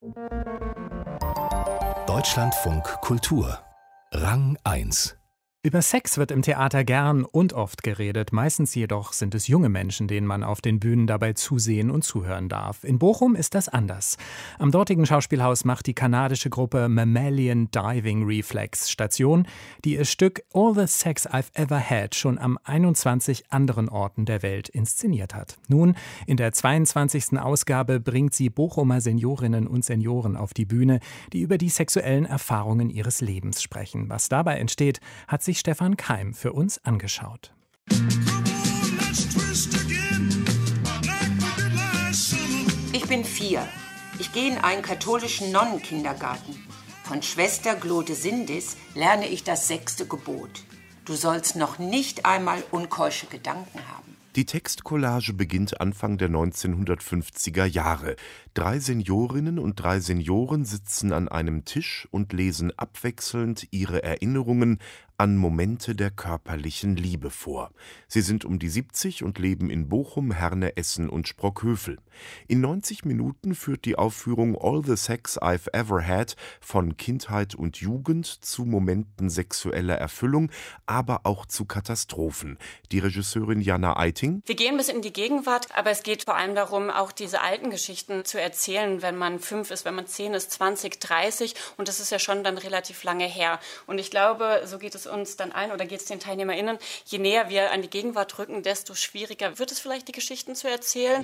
Deutschlandfunk Kultur Rang 1. Über Sex wird im Theater gern und oft geredet. Meistens jedoch sind es junge Menschen, denen man auf den Bühnen dabei zusehen und zuhören darf. In Bochum ist das anders. Am dortigen Schauspielhaus macht die kanadische Gruppe Mammalian Diving Reflex Station, die ihr Stück All the Sex I've Ever Had schon am 21 anderen Orten der Welt inszeniert hat. Nun, in der 22. Ausgabe bringt sie Bochumer Seniorinnen und Senioren auf die Bühne, die über die sexuellen Erfahrungen ihres Lebens sprechen. Was dabei entsteht, hat sich Stefan Keim für uns angeschaut. Ich bin 4. Ich gehe in einen katholischen Nonnenkindergarten. Von Schwester Glode Sindis lerne ich das 6. Gebot. Du sollst noch nicht einmal unkeusche Gedanken haben. Die Textcollage beginnt Anfang der 1950er Jahre. 3 Seniorinnen und 3 Senioren sitzen an einem Tisch und lesen abwechselnd ihre Erinnerungen an Momente der körperlichen Liebe vor. Sie sind um die 70 und leben in Bochum, Herne, Essen und Sprockhövel. In 90 Minuten führt die Aufführung All the Sex I've Ever Had von Kindheit und Jugend zu Momenten sexueller Erfüllung, aber auch zu Katastrophen. Die Regisseurin Jana Eiting: Wir gehen bis in die Gegenwart, aber es geht vor allem darum, auch diese alten Geschichten zu erzählen, wenn man 5 ist, wenn man 10 ist, 20, 30, und das ist ja schon dann relativ lange her. Und ich glaube, so geht es uns dann allen oder geht es den TeilnehmerInnen, je näher wir an die Gegenwart rücken, desto schwieriger wird es vielleicht, die Geschichten zu erzählen.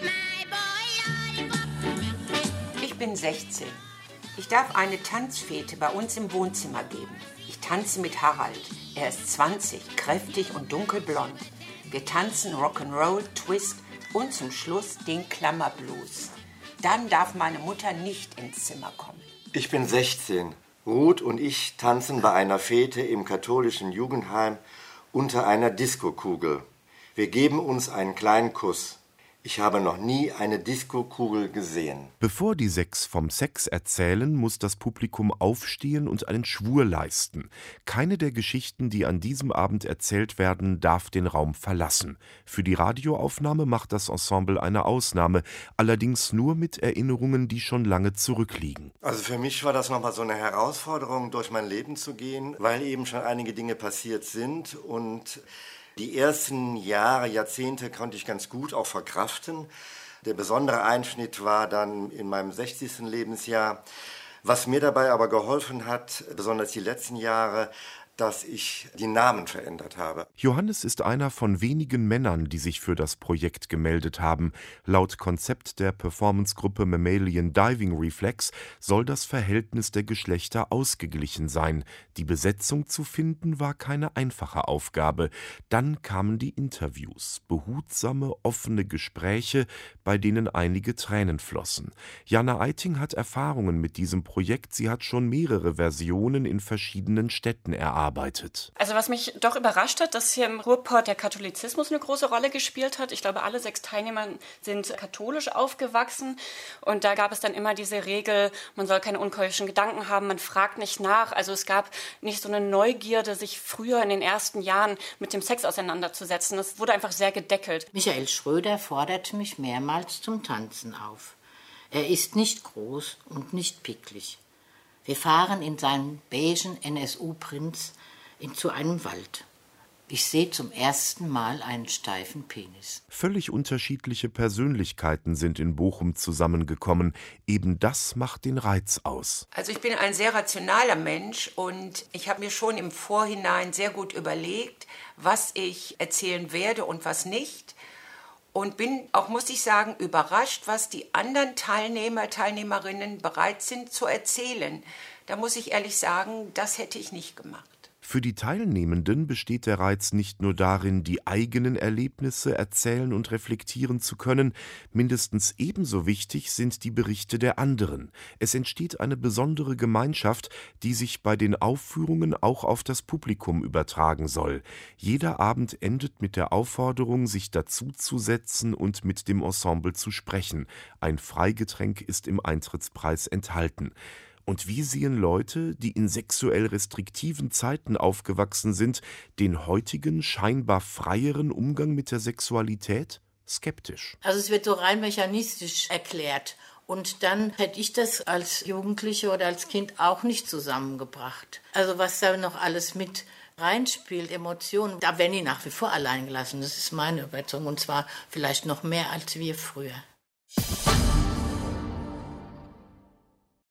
Ich bin 16. Ich darf eine Tanzfete bei uns im Wohnzimmer geben. Ich tanze mit Harald. Er ist 20, kräftig und dunkelblond. Wir tanzen Rock'n'Roll, Twist und zum Schluss den Klammerblues. Dann darf meine Mutter nicht ins Zimmer kommen. Ich bin 16. Ruth und ich tanzen bei einer Fete im katholischen Jugendheim unter einer Diskokugel. Wir geben uns einen kleinen Kuss. Ich habe noch nie eine Diskokugel gesehen. Bevor die 6 vom Sex erzählen, muss das Publikum aufstehen und einen Schwur leisten. Keine der Geschichten, die an diesem Abend erzählt werden, darf den Raum verlassen. Für die Radioaufnahme macht das Ensemble eine Ausnahme, allerdings nur mit Erinnerungen, die schon lange zurückliegen. Also für mich war das nochmal so eine Herausforderung, durch mein Leben zu gehen, weil eben schon einige Dinge passiert sind, und die ersten Jahre, Jahrzehnte konnte ich ganz gut auch verkraften. Der besondere Einschnitt war dann in meinem 60. Lebensjahr. Was mir dabei aber geholfen hat, besonders die letzten Jahre, dass ich die Namen verändert habe. Johannes ist einer von wenigen Männern, die sich für das Projekt gemeldet haben. Laut Konzept der Performancegruppe Mammalian Diving Reflex soll das Verhältnis der Geschlechter ausgeglichen sein. Die Besetzung zu finden war keine einfache Aufgabe. Dann kamen die Interviews, behutsame, offene Gespräche, bei denen einige Tränen flossen. Jana Eiting hat Erfahrungen mit diesem Projekt. Sie hat schon mehrere Versionen in verschiedenen Städten erarbeitet. Also was mich doch überrascht hat, dass hier im Ruhrpott der Katholizismus eine große Rolle gespielt hat. Ich glaube, alle 6 Teilnehmer sind katholisch aufgewachsen, und da gab es dann immer diese Regel, man soll keine unkeuschen Gedanken haben, man fragt nicht nach. Also es gab nicht so eine Neugierde, sich früher in den ersten Jahren mit dem Sex auseinanderzusetzen. Das wurde einfach sehr gedeckelt. Michael Schröder forderte mich mehrmals zum Tanzen auf. Er ist nicht groß und nicht picklig. Wir fahren in seinem beigen NSU Prinz zu einem Wald. Ich sehe zum ersten Mal einen steifen Penis. Völlig unterschiedliche Persönlichkeiten sind in Bochum zusammengekommen. Eben das macht den Reiz aus. Also ich bin ein sehr rationaler Mensch, und ich habe mir schon im Vorhinein sehr gut überlegt, was ich erzählen werde und was nicht. Und bin auch, muss ich sagen, überrascht, was die anderen Teilnehmerinnen bereit sind zu erzählen. Da muss ich ehrlich sagen, das hätte ich nicht gemacht. Für die Teilnehmenden besteht der Reiz nicht nur darin, die eigenen Erlebnisse erzählen und reflektieren zu können, mindestens ebenso wichtig sind die Berichte der anderen. Es entsteht eine besondere Gemeinschaft, die sich bei den Aufführungen auch auf das Publikum übertragen soll. Jeder Abend endet mit der Aufforderung, sich dazuzusetzen und mit dem Ensemble zu sprechen. Ein Freigetränk ist im Eintrittspreis enthalten. Und wie sehen Leute, die in sexuell restriktiven Zeiten aufgewachsen sind, den heutigen, scheinbar freieren Umgang mit der Sexualität? Skeptisch. Also es wird so rein mechanistisch erklärt. Und dann hätte ich das als Jugendliche oder als Kind auch nicht zusammengebracht. Also was da noch alles mit reinspielt, Emotionen, da werden die nach wie vor allein gelassen. Das ist meine Überzeugung. Und zwar vielleicht noch mehr als wir früher.